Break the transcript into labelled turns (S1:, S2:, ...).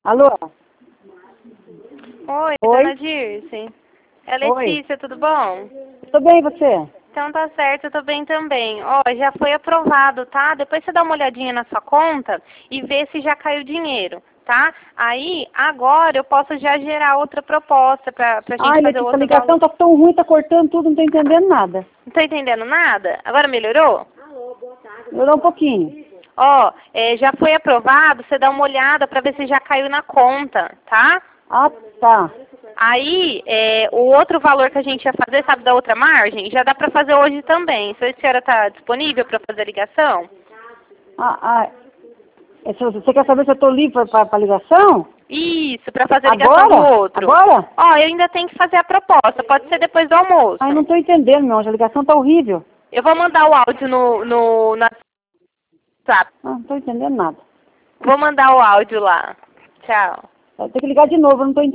S1: Alô?
S2: Oi,
S1: Oi?
S2: dona Dirce. É
S1: Oi.
S2: Letícia, tudo bom?
S1: Tudo bem, e você?
S2: Então tá certo, eu tô bem também. Ó, já foi aprovado, tá? Depois você dá uma olhadinha na sua conta e vê se já caiu dinheiro, tá? Aí, agora eu posso já gerar outra proposta pra gente
S1: Ai,
S2: fazer
S1: Letícia, a
S2: outro
S1: ligação
S2: valor.
S1: tá tão ruim, tá cortando tudo, não tô entendendo nada.
S2: Não tô entendendo nada? Agora melhorou?
S1: Melhorou um pouquinho.
S2: Ó, já foi aprovado, você dá uma olhada pra ver se já caiu na conta, tá?
S1: Ah, tá.
S2: Aí, o outro valor que a gente ia fazer, sabe, da outra margem, já dá para fazer hoje também. Se a senhora está disponível para fazer a ligação?
S1: Você quer saber se eu tô livre pra ligação?
S2: Isso, para fazer a ligação do
S1: Agora?
S2: outro.
S1: Agora?
S2: Ó, eu ainda tenho que fazer a proposta, pode ser depois do almoço.
S1: Ai, não tô entendendo, não. A ligação tá horrível.
S2: Eu vou mandar o áudio no WhatsApp.
S1: Ah, não tô entendendo nada.
S2: Vou mandar o áudio lá. Tchau.
S1: Tem que ligar de novo, eu não tô entendendo.